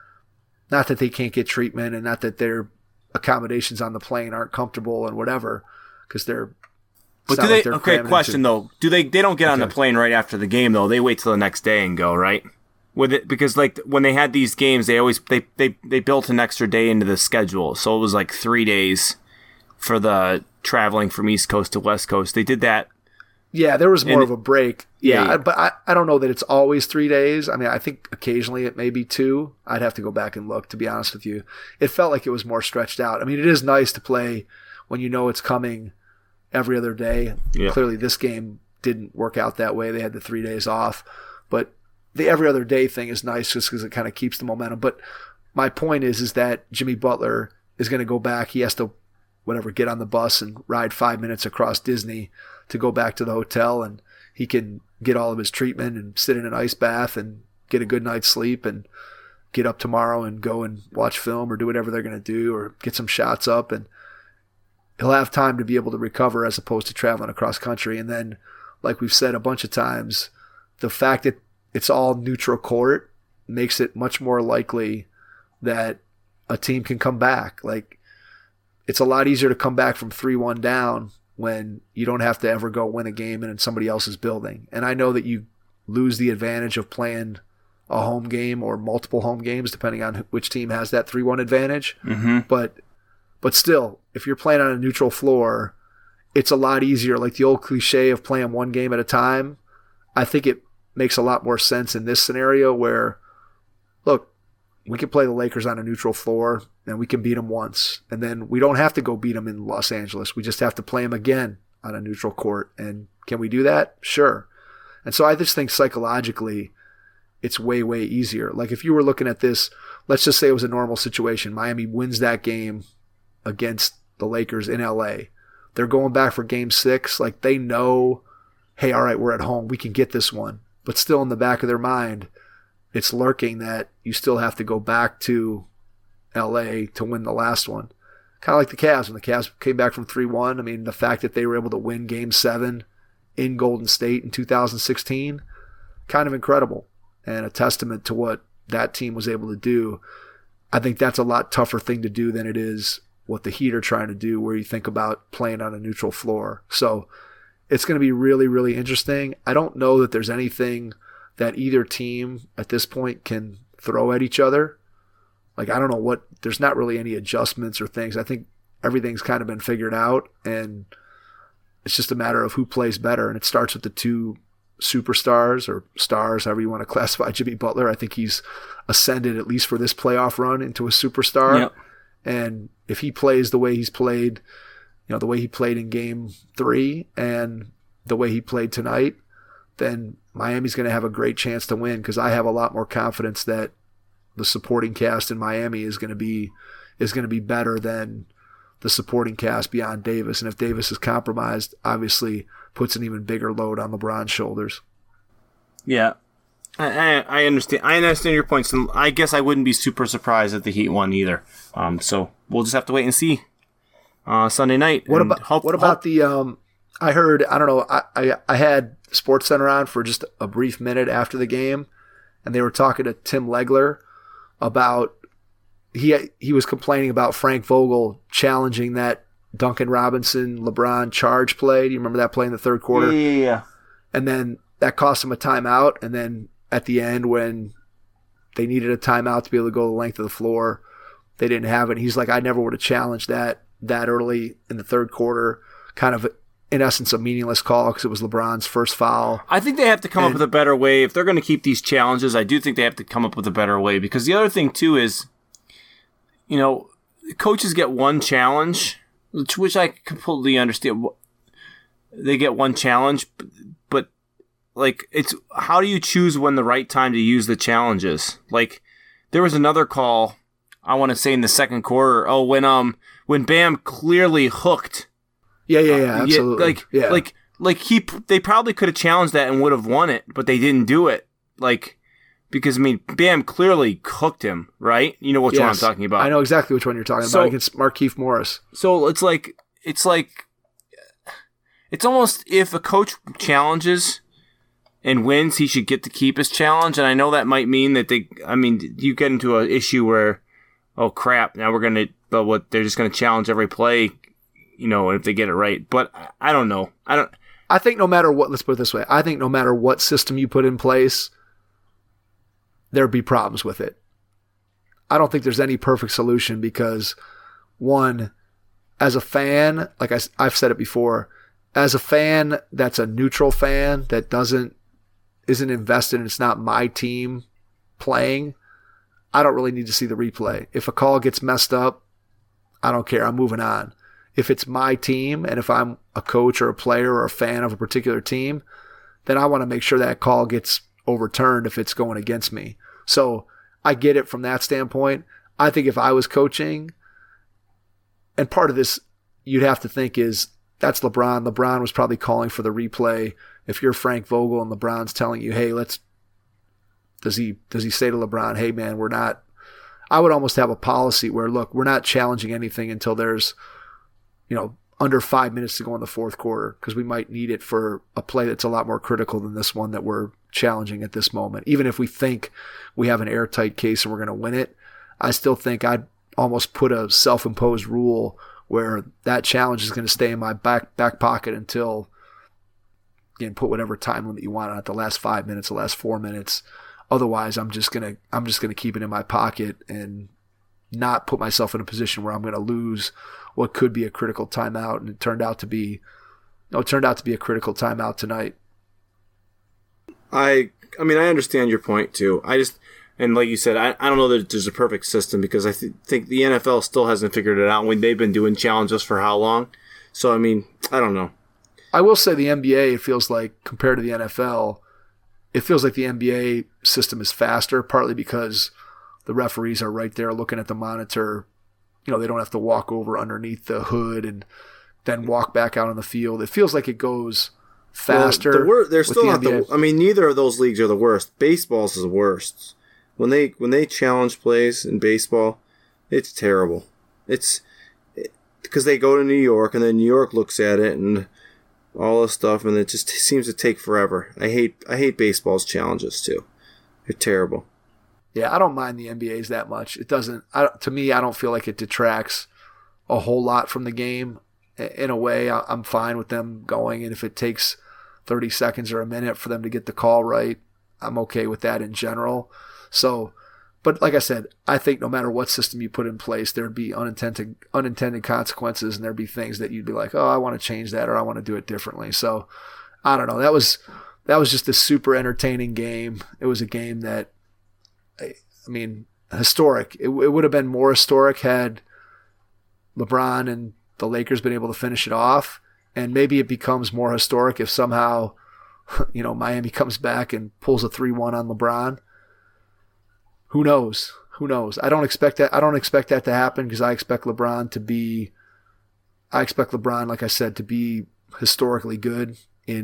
not that they can't get treatment, and not that their accommodations on the plane aren't comfortable and whatever, because they're. But do they? Like okay, question into, though. Do they? They don't get okay. on the plane right after the game though. They wait till the next day and go, right? With it, because like when they had these games, they always they they they built an extra day into the schedule, so it was like three days for the traveling from East Coast to West Coast. They did that. Yeah, there was more and, of a break. Yeah, yeah. but I, I don't know that it's always three days. I mean, I think occasionally it may be two. I'd have to go back and look, to be honest with you. It felt like it was more stretched out. I mean, it is nice to play when you know it's coming every other day. Yeah. Clearly this game didn't work out that way. They had the three days off. But the every other day thing is nice just because it kind of keeps the momentum. But my point is, is that Jimmy Butler is going to go back. He has to, whatever, get on the bus and ride five minutes across Disney to go back to the hotel, and he can get all of his treatment and sit in an ice bath and get a good night's sleep and get up tomorrow and go and watch film or do whatever they're going to do or get some shots up, and he'll have time to be able to recover as opposed to traveling across country. And then, like we've said a bunch of times, the fact that it's all neutral court makes it much more likely that a team can come back. Like, it's a lot easier to come back from three one down when you don't have to ever go win a game in somebody else's building. And I know that you lose the advantage of playing a home game or multiple home games, depending on which team has that three one advantage. Mm-hmm. But But still, if you're playing on a neutral floor, it's a lot easier. Like the old cliche of playing one game at a time, I think it makes a lot more sense in this scenario where, look, we can play the Lakers on a neutral floor and we can beat them once. And then we don't have to go beat them in Los Angeles. We just have to play them again on a neutral court. And can we do that? Sure. And so I just think psychologically it's way, way easier. Like if you were looking at this, let's just say it was a normal situation. Miami wins that game against the Lakers in L A. They're going back for game six. Like they know, hey, all right, we're at home. We can get this one. But still in the back of their mind, it's lurking that you still have to go back to L A to win the last one. Kind of like the Cavs. When the Cavs came back from three one, I mean, the fact that they were able to win game seven in Golden State in two thousand sixteen, kind of incredible and a testament to what that team was able to do. I think that's a lot tougher thing to do than it is what the Heat are trying to do, where you think about playing on a neutral floor. So it's going to be really, really interesting. I don't know that there's anything that either team at this point can throw at each other. Like, I don't know what, there's not really any adjustments or things. I think everything's kind of been figured out, and it's just a matter of who plays better. And it starts with the two superstars or stars, however you want to classify Jimmy Butler. I think he's ascended, at least for this playoff run, into a superstar. Yep. And if he plays the way he's played, you know, the way he played in game three and the way he played tonight, then Miami's going to have a great chance to win, because I have a lot more confidence that the supporting cast in Miami is going to be is going to be better than the supporting cast beyond Davis. And if Davis is compromised, obviously puts an even bigger load on LeBron's shoulders. Yeah. I, I, I understand. I understand your points, and I guess I wouldn't be super surprised if the Heat won either. Um, so we'll just have to wait and see uh, Sunday night. What about hope, what about hope- the? Um, I heard. I don't know. I, I I had SportsCenter on for just a brief minute after the game, and they were talking to Tim Legler about he he was complaining about Frank Vogel challenging that Duncan Robinson LeBron charge play. Do you remember that play in the third quarter? Yeah, yeah, yeah. And then that cost him a timeout. And then at the end, when they needed a timeout to be able to go the length of the floor, they didn't have it. He's like, I never would have challenged that that early in the third quarter. Kind of, in essence, a meaningless call because it was LeBron's first foul. I think they have to come and, up with a better way. If they're going to keep these challenges, I do think they have to come up with a better way. Because the other thing, too, is, you know, coaches get one challenge, which, which I completely understand. They get one challenge, but, but like, it's how do you choose when the right time to use the challenges? Like, there was another call, I want to say in the second quarter. Oh, when um when Bam clearly hooked. Yeah, yeah, yeah, absolutely. Yeah, like, yeah. like, like he, they probably could have challenged that and would have won it, but they didn't do it. Like, because I mean, Bam clearly hooked him, right? You know which yes, one I'm talking about. I know exactly which one you're talking So- about against Markieff Morris. So it's like, it's like, it's almost if a coach challenges and wins, he should get to keep his challenge. And I know that might mean that they, I mean, you get into an issue where, oh crap, now we're going to, but what, they're just going to challenge every play, you know, if they get it right. But I don't know. I don't, I think no matter what, let's put it this way, I think no matter what system you put in place, there'd be problems with it. I don't think there's any perfect solution because, one, as a fan, like I, I've said it before, as a fan that's a neutral fan that doesn't isn't invested and it's not my team playing, I don't really need to see the replay. If a call gets messed up, I don't care. I'm moving on. If it's my team and if I'm a coach or a player or a fan of a particular team, then I want to make sure that call gets overturned if it's going against me. So I get it from that standpoint. I think if I was coaching, and part of this you'd have to think is that's LeBron. LeBron was probably calling for the replay. If you're Frank Vogel and LeBron's telling you, hey, let's, does he, does he say to LeBron, hey man, we're not, I would almost have a policy where, look, we're not challenging anything until there's, you know, under five minutes to go in the fourth quarter because we might need it for a play that's a lot more critical than this one that we're challenging at this moment. Even if we think we have an airtight case and we're going to win it, I still think I'd almost put a self-imposed rule where that challenge is going to stay in my back back pocket until, again, put whatever time limit you want on it, the last five minutes, the last four minutes. Otherwise, I'm just gonna I'm just gonna keep it in my pocket and not put myself in a position where I'm going to lose what could be a critical timeout, and it turned out to be, no, it turned out to be a critical timeout tonight. I, I mean, I understand your point too. I just, and like you said, I, I don't know that there's a perfect system because I th- think the N F L still hasn't figured it out when they've been doing challenges for how long. So, I mean, I don't know. I will say the N B A, it feels like, compared to the N F L, it feels like the N B A system is faster, partly because the referees are right there looking at the monitor. You know, they don't have to walk over underneath the hood and then walk back out on the field. It feels like it goes faster. Well, the wor- they're still the not the. I mean, neither of those leagues are the worst. Baseball's is the worst. When they when they challenge plays in baseball, it's terrible. It's because they go to New York and then New York looks at it and all this stuff, and it just seems to take forever. I hate I hate baseball's challenges too. They're terrible. Yeah, I don't mind the N B A's that much. It doesn't. I, to me, I don't feel like it detracts a whole lot from the game. In a way, I'm fine with them going, and if it takes thirty seconds or a minute for them to get the call right, I'm okay with that in general. So, but like I said, I think no matter what system you put in place, there'd be unintended unintended consequences, and there'd be things that you'd be like, oh, I want to change that, or I want to do it differently. So, I don't know. That was that was just a super entertaining game. It was a game that, I, I mean, historic. It, it would have been more historic had LeBron and the Lakers been able to finish it off, and maybe it becomes more historic if somehow, you know, Miami comes back and pulls a three one on LeBron. Who knows? Who knows? I don't expect that. I don't expect that to happen because I expect LeBron to be. I expect LeBron, like I said, to be historically good in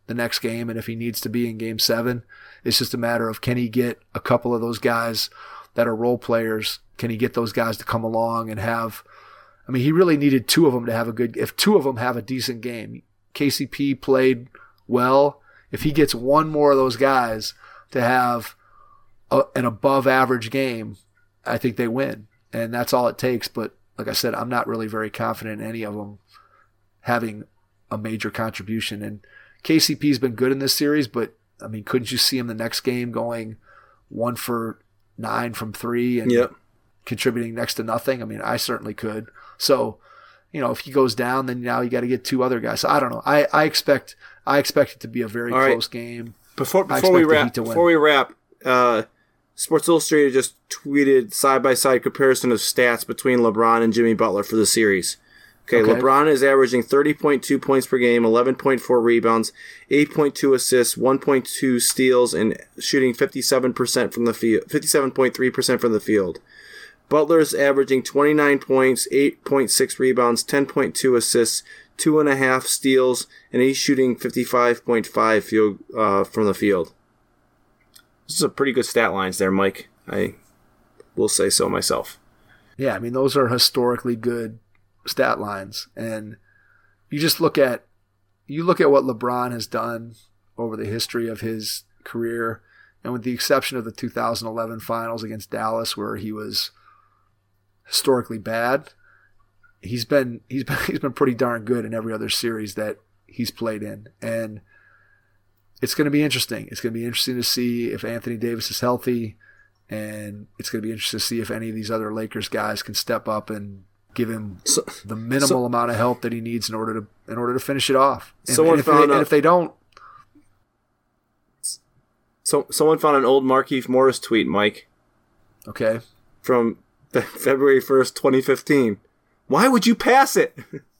the next game, and if he needs to be in game seven, it's just a matter of can he get a couple of those guys that are role players, can he get those guys to come along and have, I mean, he really needed two of them to have a good, if two of them have a decent game. K C P played well. If he gets one more of those guys to have a, an above average game, I think they win. And that's all it takes. But like I said, I'm not really very confident in any of them having a major contribution. And K C P's been good in this series, but I mean, couldn't you see him the next game going one for nine from three and yep. contributing next to nothing? I mean, I certainly could. So, you know, if he goes down, then now you got to get two other guys. So I don't know. I, I expect I expect it to be a very All close right. game. Before before we wrap, before we wrap, uh, Sports Illustrated just tweeted side by side comparison of stats between LeBron and Jimmy Butler for the series. Okay, okay, LeBron is averaging thirty point two points per game, eleven point four rebounds, eight point two assists, one point two steals, and shooting fifty-seven percent from the field, fifty-seven point three percent from the field. Butler's averaging twenty-nine points, eight point six rebounds, ten point two assists, two point five steals, and he's shooting fifty-five point five field uh, from the field. This is a pretty good stat lines there, Mike. I will say so myself. Yeah, I mean, those are historically good stat lines. And you just look at you look at what LeBron has done over the history of his career, and with the exception of the two thousand eleven finals against Dallas where he was historically bad, he's been he's been he's been pretty darn good in every other series that he's played in. And it's going to be interesting. It's going to be interesting to see if Anthony Davis is healthy, and it's going to be interesting to see if any of these other Lakers guys can step up and give him so, the minimal so, amount of help that he needs in order to in order to finish it off. And, someone and, if, found they, and if they don't, so someone found an old Markieff Morris tweet, Mike. Okay. From February first, twenty fifteen. Why would you pass it?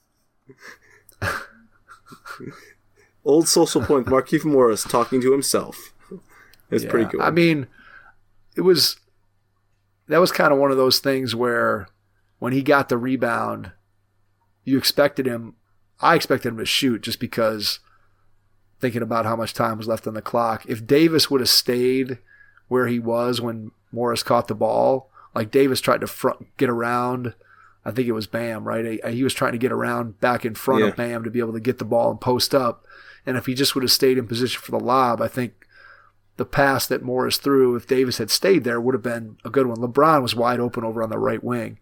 Old social point, Markieff Morris talking to himself. It's yeah, pretty cool. I mean, it was that was kind of one of those things where when he got the rebound, you expected him. I expected him to shoot just because thinking about how much time was left on the clock. If Davis would have stayed where he was when Morris caught the ball, like Davis tried to front, get around, I think it was Bam, right? He was trying to get around back in front yeah. of Bam to be able to get the ball and post up. And if he just would have stayed in position for the lob, I think the pass that Morris threw, if Davis had stayed there, would have been a good one. LeBron was wide open over on the right wing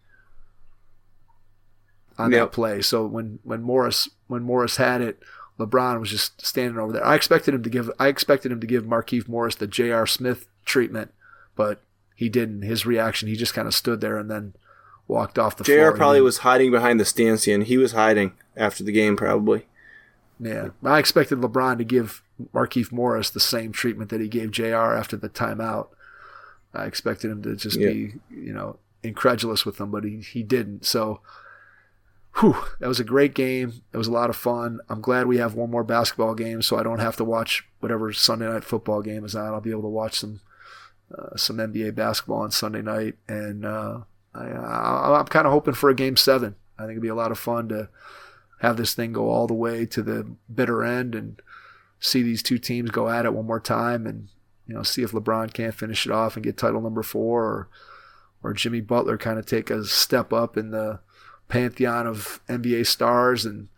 on yep. that play. So when, when Morris when Morris had it, LeBron was just standing over there. I expected him to give I expected him to give Markieff Morris the J R. Smith treatment, but he didn't. His reaction, he just kind of stood there and then walked off the J R floor. J R probably was hiding behind the stanchion. He was hiding after the game, probably. Yeah, I expected LeBron to give Markieff Morris the same treatment that he gave J R after the timeout. I expected him to just yeah. be, you know, incredulous with them, but he, he didn't. So, whew, that was a great game. It was a lot of fun. I'm glad we have one more basketball game, so I don't have to watch whatever Sunday night football game is on. I'll be able to watch some uh, some N B A basketball on Sunday night, and uh, I, I, I'm kind of hoping for a game seven. I think it'd be a lot of fun to have this thing go all the way to the bitter end and see these two teams go at it one more time, and you know, see if LeBron can't finish it off and get title number four, or or Jimmy Butler kind of take a step up in the pantheon of N B A stars and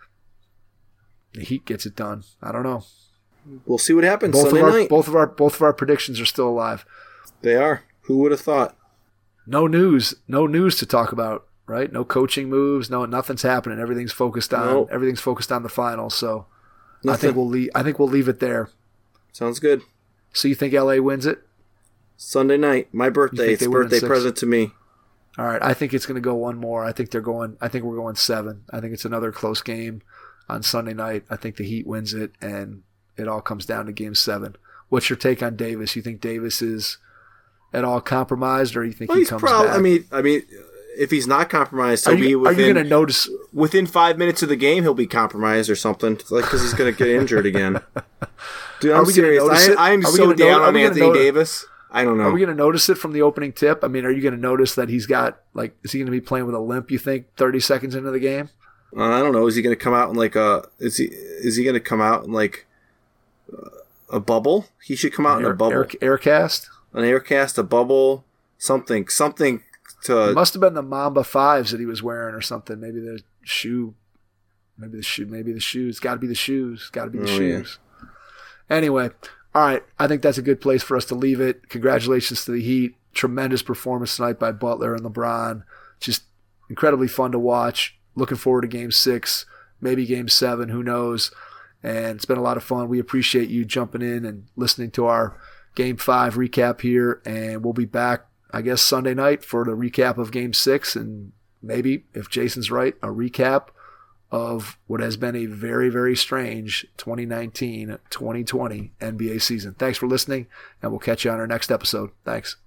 the Heat gets it done. I don't know. We'll see what happens both Sunday of our, night. Both of our both of our predictions are still alive. They are. Who would have thought? No news. No news to talk about. Right? No coaching moves. No, nothing's happening. Everything's focused on nope. everything's focused on the finals. So Nothing. I think we'll leave. I think we'll leave it there. Sounds good. So you think L A wins it? Sunday night, my birthday. It's a birthday present to me. All right, I think it's going to go one more. I think they're going. I think we're going seven. I think it's another close game on Sunday night. I think the Heat wins it, and it all comes down to Game Seven. What's your take on Davis? You think Davis is at all compromised, or you think well, he he's comes prob- back? I mean, I mean. If he's not compromised, he'll are you, be within. Are you going to notice within five minutes of the game? He'll be compromised or something, like because he's going to get injured again. Dude, I'm serious. I, I'm so down on Anthony Davis. I don't know. Are we going to notice it from the opening tip? I mean, are you going to notice that he's got like? Is he going to be playing with a limp? You think thirty seconds into the game? Uh, I don't know. Is he going to come out and like uh? Is he is he going to come out and like a bubble. He should come out Air, in a bubble. Air, Aircast? An Aircast, a bubble, something, something to. It must have been the Mamba fives that he was wearing or something. Maybe the shoe. Maybe the shoe. Maybe the shoes. Got to be the shoes. Got to be the oh, shoes. Yeah. Anyway, all right. I think that's a good place for us to leave it. Congratulations to the Heat. Tremendous performance tonight by Butler and LeBron. Just incredibly fun to watch. Looking forward to Game Six, maybe Game Seven. Who knows? And it's been a lot of fun. We appreciate you jumping in and listening to our Game Five recap here. And we'll be back, I guess, Sunday night for the recap of Game Six, and maybe, if Jason's right, a recap of what has been a very, very strange twenty nineteen twenty twenty N B A season. Thanks for listening, and we'll catch you on our next episode. Thanks.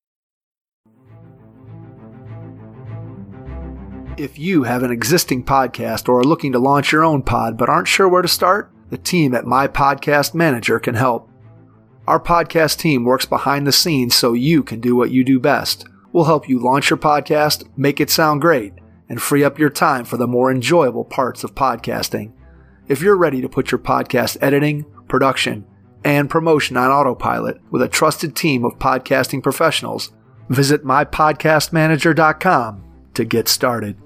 If you have an existing podcast or are looking to launch your own pod but aren't sure where to start, the team at My Podcast Manager can help. Our podcast team works behind the scenes so you can do what you do best. We'll help you launch your podcast, make it sound great, and free up your time for the more enjoyable parts of podcasting. If you're ready to put your podcast editing, production, and promotion on autopilot with a trusted team of podcasting professionals, visit my podcast manager dot com to get started.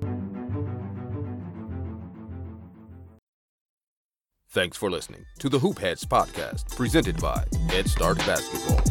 Thanks for listening to the Hoop Heads podcast, presented by Head Start Basketball.